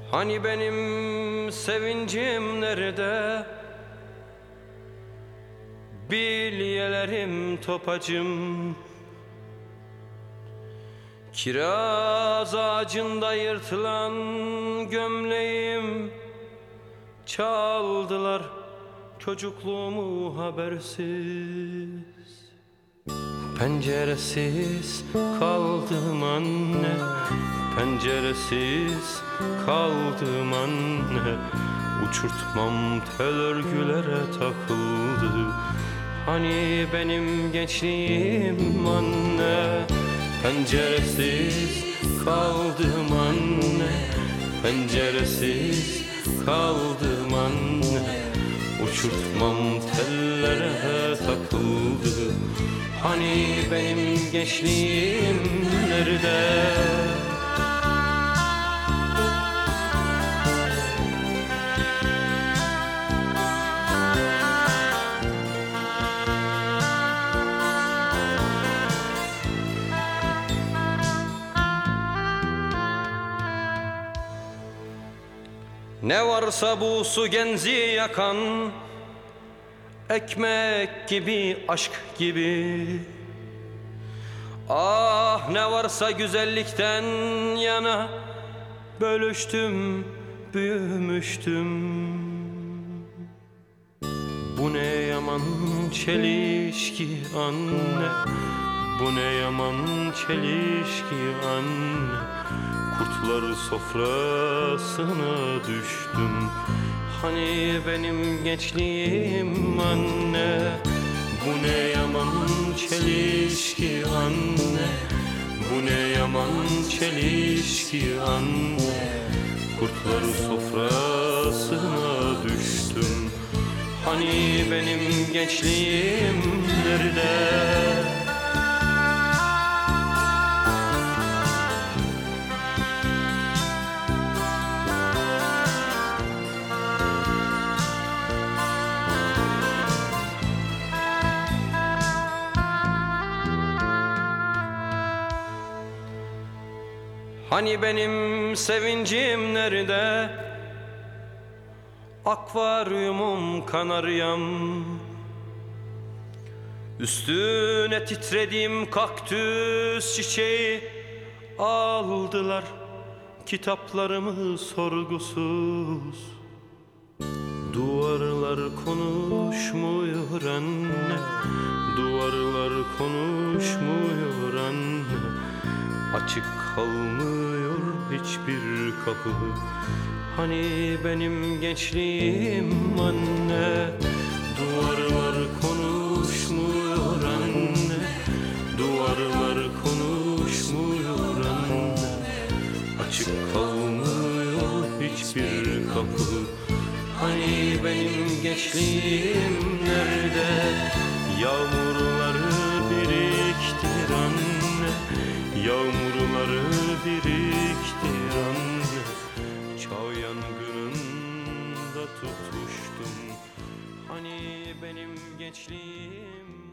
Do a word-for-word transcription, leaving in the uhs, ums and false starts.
Hani benim sevincim nerede? Bilyelerim topacım. Kiraz ağacında yırtılan gömleğim. Çaldılar çocukluğumu habersiz. Penceresiz kaldım anne, penceresiz kaldım anne. Uçurtmam tel örgülere takıldı. Hani benim gençliğim anne. Penceresiz kaldım anne, penceresiz kaldım anne. Uçurtmam tellere takıldı. Hani benim gençliğim nerede? Ne varsa bu su genzi yakan, ekmek gibi, aşk gibi. Ah ne varsa güzellikten yana, bölüştüm, büyümüştüm. Bu ne yaman çelişki anne, bu ne yaman çelişki anne. Kurtlar sofrasına düştüm. Hani benim gençliğim anne. Bu ne yaman çelişki anne, bu ne yaman çelişki anne. Kurtlar sofrasına düştüm. Hani benim gençliğim nerede? Hani benim sevincim nerede? Akvaryumum kanaryam. Üstüne titrediğim kaktüs çiçeği. Aldılar kitaplarımı sorgusuz. Duvarlar konuşmuyor anne, duvarlar konuşmuyor anne. Açık kalmıyor hiçbir kapı. Hani benim gençliğim anne. Duvarlar konuşmuyor anne, duvarlar konuşmuyor anne. Açık kalmıyor hiçbir kapı. Hani benim gençliğim nerede? Yağmurları biriktir anne, yağmurları biriktir anne. Çağ yangınında tutuştum. Hani benim gençliğim